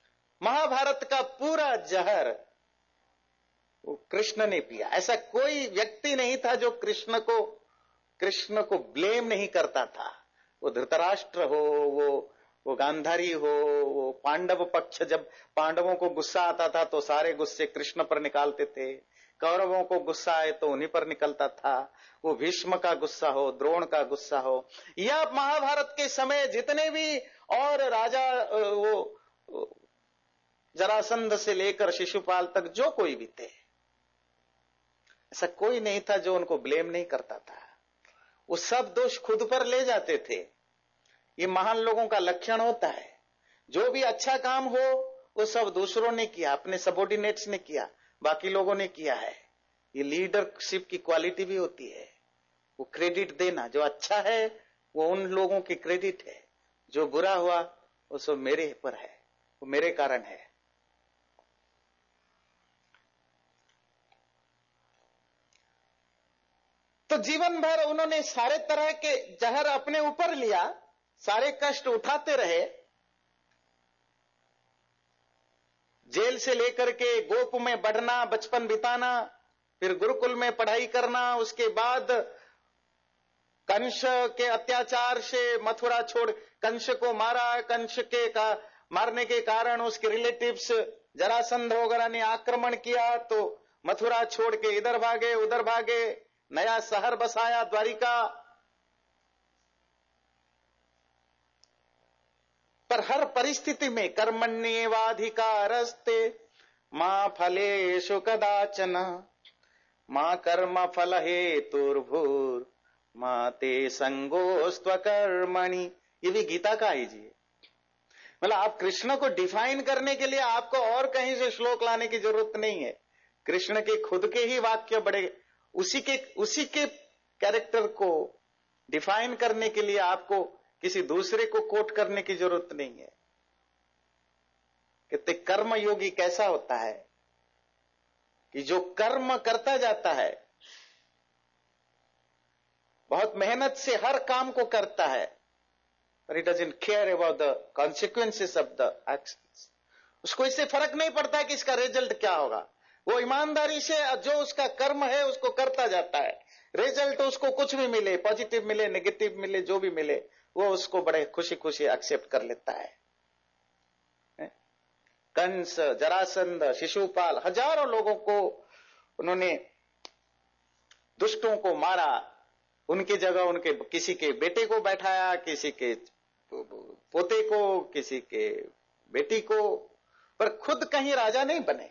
महाभारत का पूरा जहर वो कृष्ण ने पिया। ऐसा कोई व्यक्ति नहीं था जो कृष्ण को कृष्ण को ब्लेम नहीं करता था। वो धृतराष्ट्र हो, वो वो गांधारी हो, वो पांडव पक्ष, जब पांडवों को गुस्सा आता था तो सारे गुस्से कृष्ण पर निकालते थे, कौरवों को गुस्सा आए तो उन्हीं पर निकलता था। वो भीष्म का गुस्सा हो, द्रोण का गुस्सा हो, या महाभारत के समय जितने भी और राजा, वो जरासंध से लेकर शिशुपाल तक जो कोई भी थे, ऐसा कोई नहीं था जो उनको ब्लेम नहीं करता था। वो सब दोष खुद पर ले जाते थे। ये महान लोगों का लक्षण होता है। जो भी अच्छा काम हो वो सब दूसरों ने किया, अपने सबॉर्डिनेट्स ने किया, बाकी लोगों ने किया है। ये लीडरशिप की क्वालिटी भी होती है, वो क्रेडिट देना। जो अच्छा है वो उन लोगों की क्रेडिट है, जो बुरा हुआ वो सब मेरे पर है, वो मेरे कारण है। तो जीवन भर उन्होंने सारे तरह के जहर अपने ऊपर लिया, सारे कष्ट उठाते रहे। जेल से लेकर के गोप में बढ़ना, बचपन बिताना, फिर गुरुकुल में पढ़ाई करना, उसके बाद कंस के अत्याचार से मथुरा छोड़, कंस को मारा, कंस के का मारने के कारण उसके रिलेटिव्स जरासंध वगैरह ने आक्रमण किया तो मथुरा छोड़ के इधर भागे उधर भागे, नया शहर बसाया द्वारिका। पर हर परिस्थिति में कर्मण्येवाधिकारस्ते मां फलेषु कदाचन मां कर्म फल हेतुर्भूर मां ते संगोस्त्व कर्मणि। ये भी गीता का ही जी। मतलब आप कृष्ण को डिफाइन करने के लिए आपको और कहीं से श्लोक लाने की जरूरत नहीं है। कृष्ण के खुद के ही वाक्य बड़े, उसी के उसी के कैरेक्टर को डिफाइन करने के लिए आपको किसी दूसरे को कोट करने की जरूरत नहीं है। कहते कर्म योगी कैसा होता है कि जो कर्म करता जाता है, बहुत मेहनत से हर काम को करता है, but he doesn't care about the consequences of the actions। उसको इससे फर्क नहीं पड़ता है कि इसका रिजल्ट क्या होगा। वो ईमानदारी से जो उसका कर्म है उसको करता जाता है। रिजल्ट उसको कुछ भी मिले, पॉजिटिव मिले, नेगेटिव मिले, जो भी मिले, वो उसको बड़े खुशी खुशी एक्सेप्ट कर लेता है। कंस, जरासंध, शिशुपाल, हजारों लोगों को उन्होंने, दुष्टों को मारा, उनकी जगह उनके किसी के बेटे को बैठाया, किसी के पोते को, किसी के बेटी को, पर खुद कहीं राजा नहीं बने।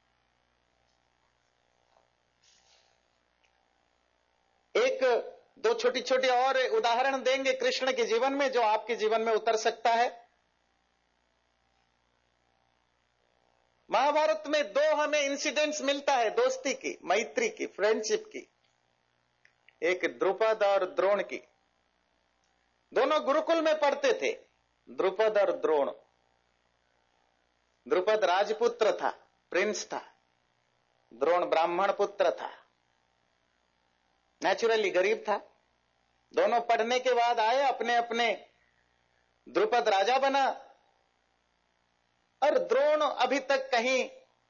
एक दो छोटी छोटी और उदाहरण देंगे कृष्ण के जीवन में जो आपके जीवन में उतर सकता है। महाभारत में दो हमें इंसिडेंट्स मिलता है दोस्ती की, मैत्री की, फ्रेंडशिप की। एक द्रुपद और द्रोण की। दोनों गुरुकुल में पढ़ते थे, द्रुपद और द्रोण। द्रुपद राजपुत्र था, प्रिंस था। द्रोण ब्राह्मण पुत्र था, नेचुरली गरीब था। दोनों पढ़ने के बाद आए अपने अपने, द्रुपद राजा बना और द्रोण अभी तक कहीं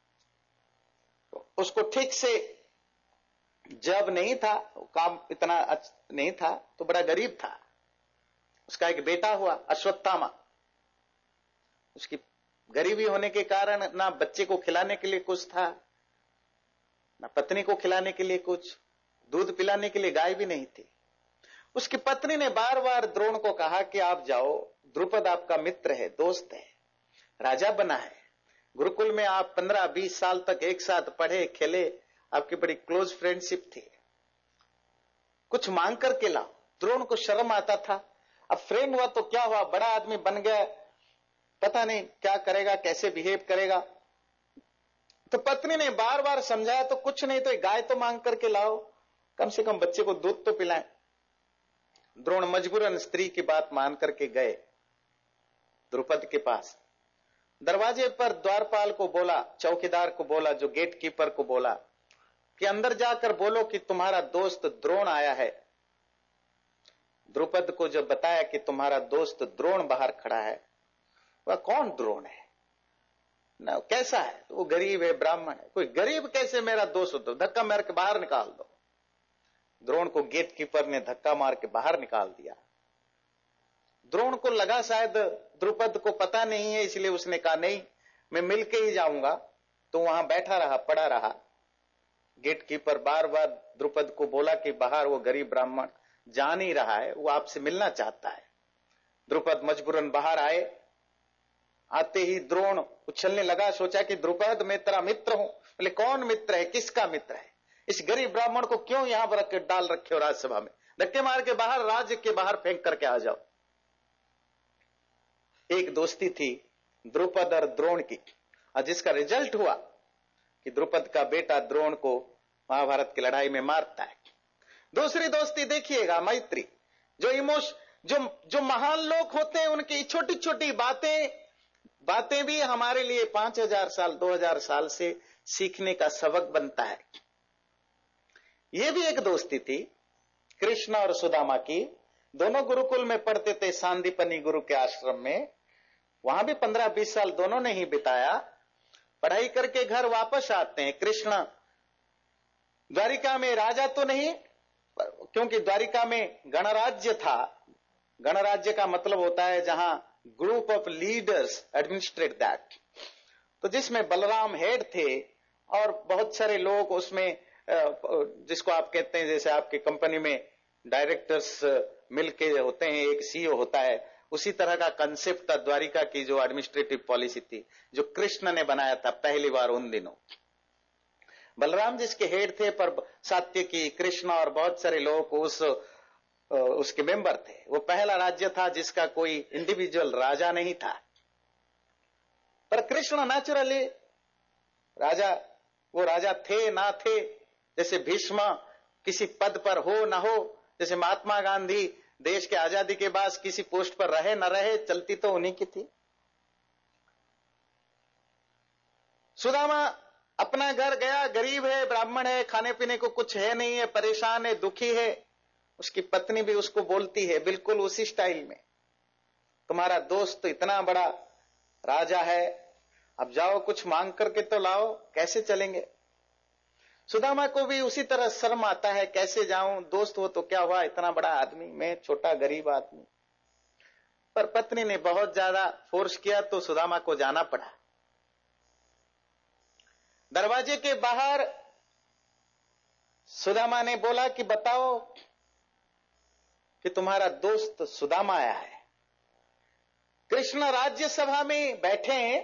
उसको ठीक से जब नहीं था, काम इतना नहीं था, तो बड़ा गरीब था। उसका एक बेटा हुआ अश्वत्थामा। उसकी गरीबी होने के कारण ना बच्चे को खिलाने के लिए कुछ था, ना पत्नी को खिलाने के लिए कुछ, दूध पिलाने के लिए गाय भी नहीं थी। उसकी पत्नी ने बार बार द्रोण को कहा कि आप जाओ, द्रुपद आपका मित्र है, दोस्त है, राजा बना है, गुरुकुल में आप पंद्रह बीस साल तक एक साथ पढ़े खेले, आपकी बड़ी क्लोज फ्रेंडशिप थी, कुछ मांग करके लाओ। द्रोण को शर्म आता था। अब फ्रेंड हुआ तो क्या हुआ, बड़ा आदमी बन गया, पता नहीं क्या करेगा, कैसे बिहेव करेगा। तो पत्नी ने बार बार समझाया, तो कुछ नहीं तो गाय तो मांग करके लाओ, कम से कम बच्चे को दूध तो पिलाएं। द्रोण मजबूरन स्त्री की बात मान करके गए द्रुपद के पास। दरवाजे पर द्वारपाल को बोला, चौकीदार को बोला, जो गेट कीपर को बोला कि अंदर जाकर बोलो कि तुम्हारा दोस्त द्रोण आया है। द्रुपद को जब बताया कि तुम्हारा दोस्त द्रोण बाहर खड़ा है, वह कौन द्रोण है? ना कैसा है, तो वो गरीब है, ब्राह्मण है। कोई गरीब कैसे मेरा दोस्त हो, तो धक्का मार के बाहर निकाल दो। द्रोण को गेट कीपर ने धक्का मार के बाहर निकाल दिया। द्रोण को लगा शायद द्रुपद को पता नहीं है, इसलिए उसने कहा नहीं मैं मिलके ही जाऊंगा, तो वहां बैठा रहा, पड़ा रहा। गेट कीपर बार बार द्रुपद को बोला कि बाहर वो गरीब ब्राह्मण जा नहीं रहा है, वो आपसे मिलना चाहता है। द्रुपद मजबूरन बाहर आए। आते ही द्रोण उछलने लगा, सोचा कि द्रुपद मैं तेरा मित्र हूं। बोले कौन मित्र है, किसका मित्र है? इस गरीब ब्राह्मण को क्यों यहां पर रख के डाल रखे हो राज्यसभा में? धक्के मार के बाहर, राज्य के बाहर फेंक करके आ जाओ। एक दोस्ती थी द्रुपद और द्रोण की, और जिसका रिजल्ट हुआ कि द्रुपद का बेटा द्रोण को महाभारत की लड़ाई में मारता है। दूसरी दोस्ती देखिएगा, मैत्री। जो इमोश जो जो महान लोग होते हैं, उनकी छोटी छोटी बातें बातें भी हमारे लिए पांच हजार साल दो हजार साल से सीखने का सबक बनता है। यह भी एक दोस्ती थी कृष्ण और सुदामा की। दोनों गुरुकुल में पढ़ते थे, सांदीपनी गुरु के आश्रम में। वहां भी पंद्रह बीस साल दोनों ने ही बिताया। पढ़ाई करके घर वापस आते हैं। कृष्ण द्वारिका में राजा तो नहीं, क्योंकि द्वारिका में गणराज्य था। गणराज्य का मतलब होता है जहां group of leaders administrate that, तो जिसमें बलराम हेड थे और बहुत सारे लोग उसमें, जिसको आप कहते हैं जैसे आपकी कंपनी में डायरेक्टर्स मिलके होते हैं, एक सीईओ होता है, उसी तरह का कंसेप्ट था द्वारिका की जो एडमिनिस्ट्रेटिव पॉलिसी थी, जो कृष्ण ने बनाया था पहली बार उन दिनों। बलराम जिसके हेड थे, पर सात्यकी, कृष्ण और बहुत सारे लोग उस उसके मेंबर थे। वो पहला राज्य था जिसका कोई इंडिविजुअल राजा नहीं था। पर कृष्ण नेचुरली राजा, वो राजा थे ना थे। जैसे भीष्म किसी पद पर हो ना हो, जैसे महात्मा गांधी देश के आजादी के बाद किसी पोस्ट पर रहे न रहे, चलती तो उन्हीं की थी। सुदामा अपना घर गया, गरीब है, ब्राह्मण है, खाने पीने को कुछ है नहीं है, परेशान है, दुखी है। उसकी पत्नी भी उसको बोलती है बिल्कुल उसी स्टाइल में, तुम्हारा दोस्त तो इतना बड़ा राजा है, अब जाओ कुछ मांग करके तो लाओ, कैसे चलेंगे? सुदामा को भी उसी तरह शर्म आता है, कैसे जाऊं, दोस्त हो तो क्या हुआ, इतना बड़ा आदमी, मैं छोटा गरीब आदमी। पर पत्नी ने बहुत ज्यादा फोर्स किया तो सुदामा को जाना पड़ा। दरवाजे के बाहर सुदामा ने बोला कि बताओ कि तुम्हारा दोस्त सुदामा आया है। कृष्ण राज्यसभा में बैठे हैं,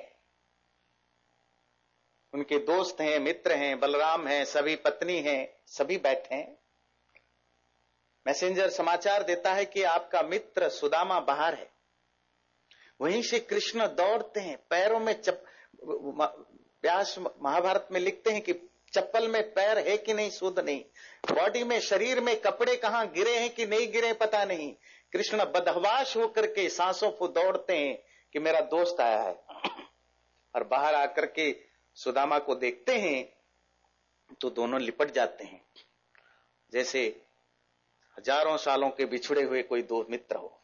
उनके दोस्त हैं, मित्र हैं, बलराम हैं, सभी पत्नी हैं, सभी बैठे हैं। मैसेंजर समाचार देता है कि आपका मित्र सुदामा बाहर है। वहीं से कृष्ण दौड़ते हैं, पैरों में चप व्यास महाभारत में लिखते हैं कि चप्पल में पैर है कि नहीं शुद्ध नहीं, बॉडी में, शरीर में कपड़े कहां गिरे हैं कि नहीं गिरे पता नहीं। कृष्ण बदहवास होकर के सांसों को दौड़ते हैं कि मेरा दोस्त आया है। और बाहर आकर के सुदामा को देखते हैं तो दोनों लिपट जाते हैं, जैसे हजारों सालों के बिछुड़े हुए कोई दो मित्र हो।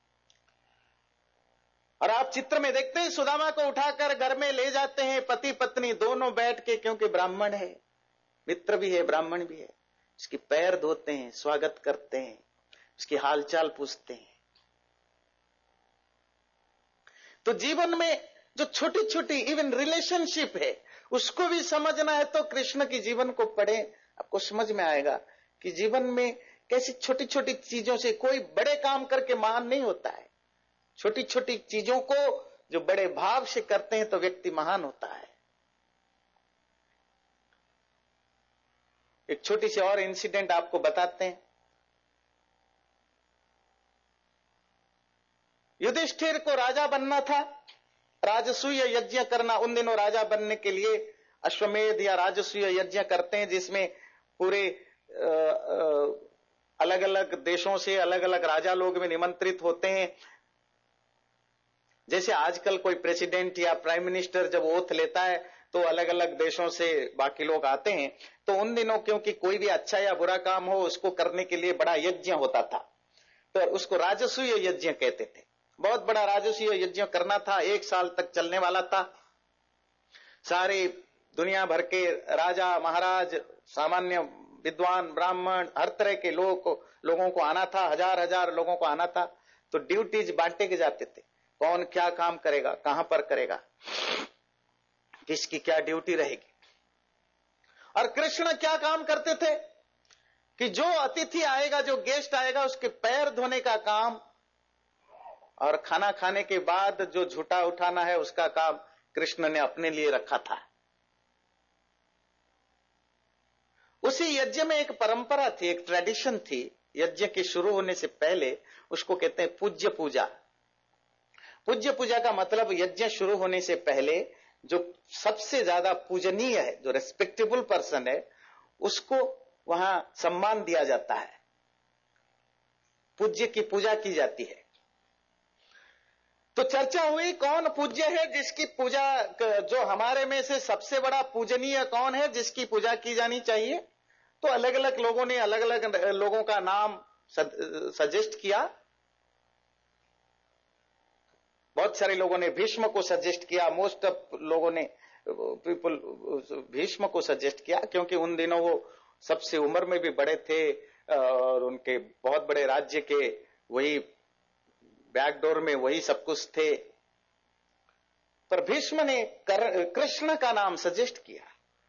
और आप चित्र में देखते हैं सुदामा को उठाकर घर में ले जाते हैं, पति पत्नी दोनों बैठ के, क्योंकि ब्राह्मण है, मित्र भी है, ब्राह्मण भी है। उसके पैर धोते हैं, स्वागत करते हैं, उसकी हालचाल पूछते हैं। तो जीवन में जो छोटी छोटी इवन रिलेशनशिप है उसको भी समझना है तो कृष्ण की जीवन को पढ़े, आपको समझ में आएगा कि जीवन में कैसी छोटी छोटी चीजों से कोई बड़े काम करके महान नहीं होता है। छोटी छोटी चीजों को जो बड़े भाव से करते हैं तो व्यक्ति महान होता है। एक छोटी सी और इंसिडेंट आपको बताते हैं। युधिष्ठिर को राजा बनना था, राजसूय यज्ञ करना। उन दिनों राजा बनने के लिए अश्वमेध या राजसूय यज्ञ करते हैं, जिसमें पूरे अलग अलग देशों से अलग अलग राजा लोग भी निमंत्रित होते हैं। जैसे आजकल कोई प्रेसिडेंट या प्राइम मिनिस्टर जब ओथ लेता है तो अलग अलग देशों से बाकी लोग आते हैं। तो उन दिनों क्योंकि कोई भी अच्छा या बुरा काम हो उसको करने के लिए बड़ा यज्ञ होता था, तो उसको राजसूय यज्ञ कहते थे। बहुत बड़ा राजसूय यज्ञ करना था, एक साल तक चलने वाला था। सारे दुनिया भर के राजा महाराज, सामान्य विद्वान, ब्राह्मण, हर तरह के लोगों को लोगों को आना था, हजार हजार लोगों को आना था। तो ड्यूटीज बांटे के जाते थे, कौन क्या काम करेगा, कहां पर करेगा, किसकी क्या ड्यूटी रहेगी। और कृष्ण क्या काम करते थे कि जो अतिथि आएगा, जो गेस्ट आएगा, उसके पैर धोने का काम और खाना खाने के बाद जो झूठा उठाना है उसका काम कृष्ण ने अपने लिए रखा था। उसी यज्ञ में एक परंपरा थी, एक ट्रेडिशन थी। यज्ञ के शुरू होने से पहले उसको कहते हैं पूज्य पूजा। पूज्य पूजा का मतलब यज्ञ शुरू होने से पहले जो सबसे ज्यादा पूजनीय है, जो रेस्पेक्टेबल पर्सन है, उसको वहां सम्मान दिया जाता है, पूज्य की पूजा की जाती है। तो चर्चा हुई कौन पूज्य है, जिसकी पूजा, जो हमारे में से सबसे बड़ा पूजनीय कौन है, जिसकी पूजा की जानी चाहिए। तो अलग अलग लोगों ने अलग अलग लोगों का नाम सजेस्ट किया। बहुत सारे लोगों ने भीष्म को सजेस्ट किया, मोस्ट ऑफ लोगों ने पीपल भीष्म को सजेस्ट किया, क्योंकि उन दिनों वो सबसे उम्र में भी बड़े थे और उनके बहुत बड़े राज्य के वही बैकडोर में वही सब कुछ थे। पर भीष्म ने कृष्ण का नाम सजेस्ट किया।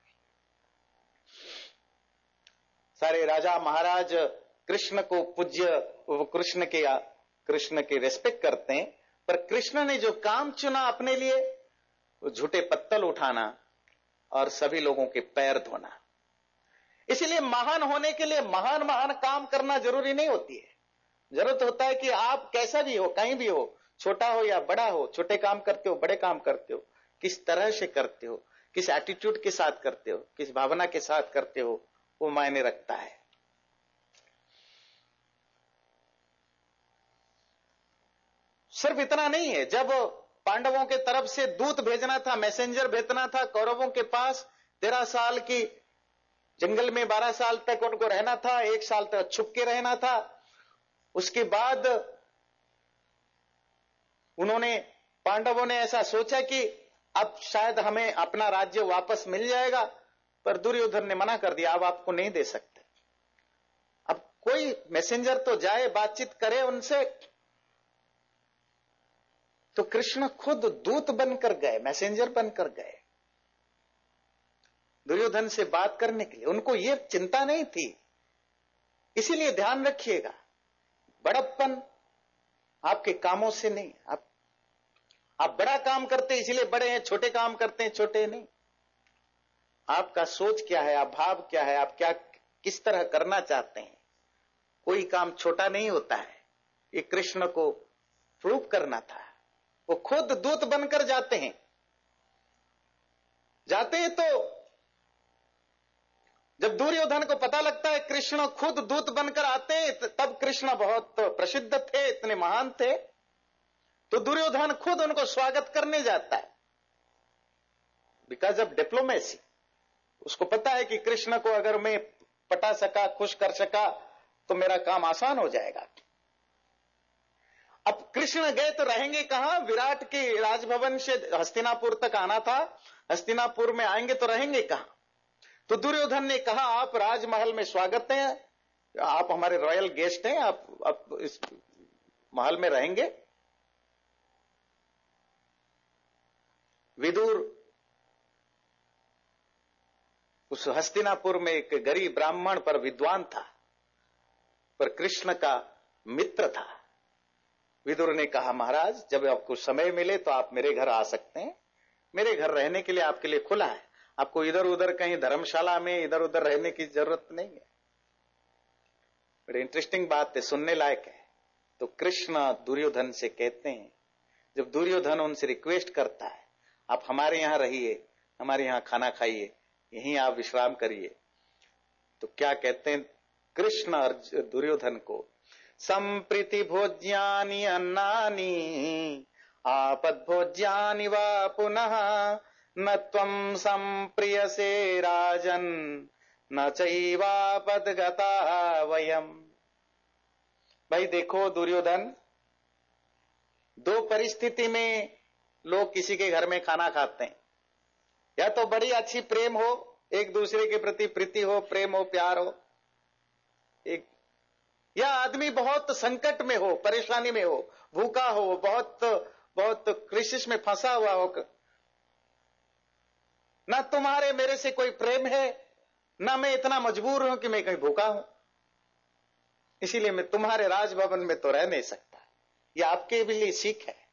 सारे राजा महाराज कृष्ण को पूज्य, कृष्ण के कृष्ण के रेस्पेक्ट करते हैं, पर कृष्ण ने जो काम चुना अपने लिए, वो झूठे पत्तल उठाना और सभी लोगों के पैर धोना। इसलिए महान होने के लिए महान महान काम करना जरूरी नहीं होती है। जरूरत होता है कि आप कैसा भी हो, कहीं भी हो, छोटा हो या बड़ा हो, छोटे काम करते हो, बड़े काम करते हो, किस तरह से करते हो, किस एटीट्यूड के साथ करते हो, किस भावना के साथ करते हो, वो मायने रखता है। सिर्फ इतना नहीं है, जब पांडवों के तरफ से दूत भेजना था, मैसेंजर भेजना था कौरवों के पास, तेरह साल की जंगल में बारह साल तक उनको रहना था, एक साल तक छुप के रहना था। उसके बाद उन्होंने, पांडवों ने ऐसा सोचा कि अब शायद हमें अपना राज्य वापस मिल जाएगा, पर दुर्योधन ने मना कर दिया, अब आपको नहीं दे सकते। अब कोई मैसेंजर तो जाए, बातचीत करे उनसे। तो कृष्ण खुद दूत बनकर गए, मैसेंजर बनकर गए दुर्योधन से बात करने के लिए। उनको ये चिंता नहीं थी। इसीलिए ध्यान रखिएगा, बड़प्पन आपके कामों से नहीं। आप आप बड़ा काम करते इसलिए बड़े हैं, छोटे काम करते हैं छोटे नहीं। आपका सोच क्या है, आप भाव क्या है, आप क्या किस तरह करना चाहते हैं। कोई काम छोटा नहीं होता है। ये कृष्ण को प्रूव करना था। वो खुद दूत बनकर जाते हैं। जाते हैं तो जब दुर्योधन को पता लगता है कृष्ण खुद दूत बनकर आते हैं, तब कृष्ण बहुत प्रसिद्ध थे, इतने महान थे, तो दुर्योधन खुद उनको स्वागत करने जाता है। Because of diplomacy. उसको पता है कि कृष्ण को अगर मैं पटा सका, खुश कर सका, तो मेरा काम आसान हो जाएगा। अब कृष्ण गए तो रहेंगे कहां? विराट के राजभवन से हस्तिनापुर तक आना था। हस्तिनापुर में आएंगे तो रहेंगे कहां? तो दुर्योधन ने कहा, आप राजमहल में स्वागत है, आप हमारे रॉयल गेस्ट हैं, आप, आप इस महल में रहेंगे। विदुर उस हस्तिनापुर में एक गरीब ब्राह्मण पर विद्वान था, पर कृष्ण का मित्र था। विदुर ने कहा, महाराज जब आपको समय मिले तो आप मेरे घर आ सकते हैं। मेरे घर रहने के लिए आपके लिए खुला है। आपको इधर उधर कहीं धर्मशाला में इधर उधर रहने की जरूरत नहीं है। बड़ी इंटरेस्टिंग बात है, सुनने लायक है। तो कृष्ण दुर्योधन से कहते हैं, जब दुर्योधन उनसे रिक्वेस्ट करता है, आप हमारे यहां रहिए, हमारे यहां खाना खाइए, यहीं आप विश्राम करिए, तो क्या कहते हैं कृष्ण और दुर्योधन को, संप्रीति भोज्यानि अन्नानि आपद भोज्यानि वा पुनः न त्वं संप्रियसे राजन न चैवापद गता वयम। भाई देखो दुर्योधन, दो परिस्थिति में लोग किसी के घर में खाना खाते हैं। या तो बड़ी अच्छी प्रेम हो, एक दूसरे के प्रति प्रीति हो, प्रेम हो, प्यार हो, एक या आदमी बहुत संकट में हो, परेशानी में हो, भूखा हो, बहुत बहुत क्राइसिस में फंसा हुआ हो, ना तुम्हारे मेरे से कोई प्रेम है, ना मैं इतना मजबूर हूं कि मैं कहीं भूखा हूं, इसीलिए मैं तुम्हारे राजभवन में तो रह नहीं सकता। यह आपके भी लिए सीख है।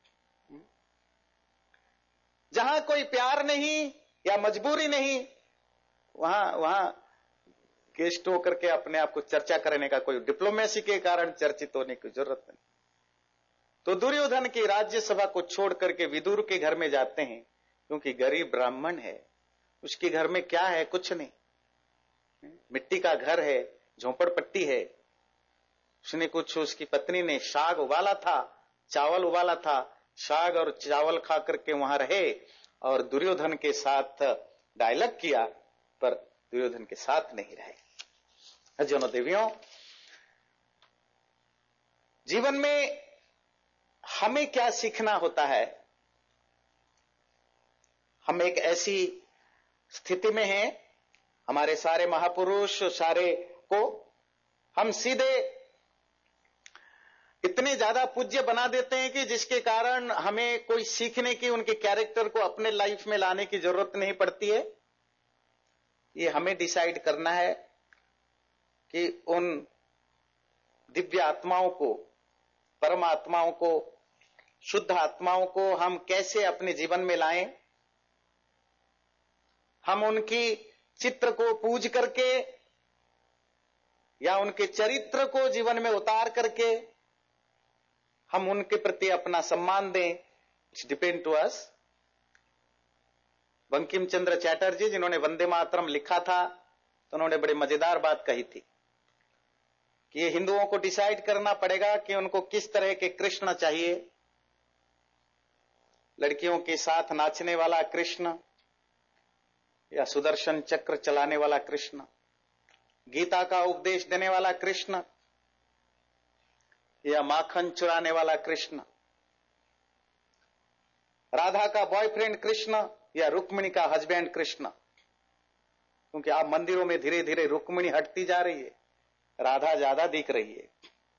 जहां कोई प्यार नहीं या मजबूरी नहीं, वहां वहां गेस्ट होकर के अपने आप को चर्चा करने का, कोई डिप्लोमेसी के कारण चर्चित होने की जरूरत नहीं। तो दुर्योधन की राज्यसभा को छोड़ करके विदुर के घर में जाते हैं, क्योंकि गरीब ब्राह्मण है, उसके घर में क्या है, कुछ नहीं, मिट्टी का घर है, झोपड़पट्टी है। उसने कुछ, उसकी पत्नी ने साग उबाला था, चावल उबाला था, साग और चावल खा करके वहां रहे और दुर्योधन के साथ डायलॉग किया, पर दुर्योधन के साथ नहीं रहे। अर्जुन देवियों, जीवन में हमें क्या सीखना होता है? हम एक ऐसी स्थिति में हैं, हमारे सारे महापुरुष सारे को हम सीधे इतने ज्यादा पूज्य बना देते हैं कि जिसके कारण हमें कोई सीखने की, उनके कैरेक्टर को अपने लाइफ में लाने की जरूरत नहीं पड़ती है। ये हमें डिसाइड करना है कि उन दिव्य आत्माओं को, परमात्माओं को, शुद्ध आत्माओं को हम कैसे अपने जीवन में लाएं। हम उनकी चित्र को पूज करके या उनके चरित्र को जीवन में उतार करके हम उनके प्रति अपना सम्मान दें, it's depend to us. Bankim Chandra Chatterjee जिन्होंने वंदे मातरम लिखा था, तो उन्होंने बड़ी मजेदार बात कही थी कि ये हिंदुओं को डिसाइड करना पड़ेगा कि उनको किस तरह के कृष्ण चाहिए। लड़कियों के साथ नाचने वाला कृष्ण या सुदर्शन चक्र चलाने वाला कृष्ण, गीता का उपदेश देने वाला कृष्ण या माखन चुराने वाला कृष्ण, राधा का बॉयफ्रेंड कृष्ण या रुक्मिणी का हस्बैंड कृष्ण। क्योंकि आप मंदिरों में धीरे धीरे रुक्मिणी हटती जा रही है, राधा ज्यादा दिख रही है।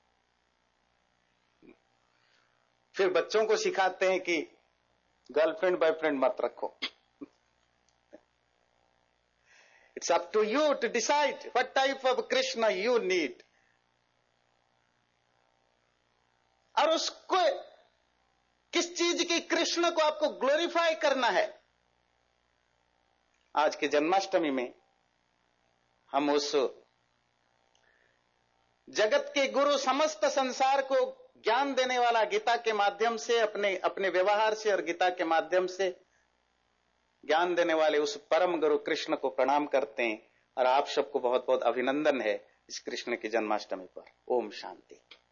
फिर बच्चों को सिखाते हैं कि गर्लफ्रेंड बॉयफ्रेंड मत रखो। It's up to you to decide what type of Krishna you need. और उसको किस चीज की कृष्ण को आपको ग्लोरीफाई करना है। आज की जन्माष्टमी में हम उस जगत के गुरु, समस्त संसार को ज्ञान देने वाला गीता के माध्यम से, अपने अपने व्यवहार से और गीता के माध्यम से ज्ञान देने वाले उस परम गुरु कृष्ण को प्रणाम करते हैं। और आप सबको बहुत बहुत अभिनंदन है इस कृष्ण की जन्माष्टमी पर। ओम शांति।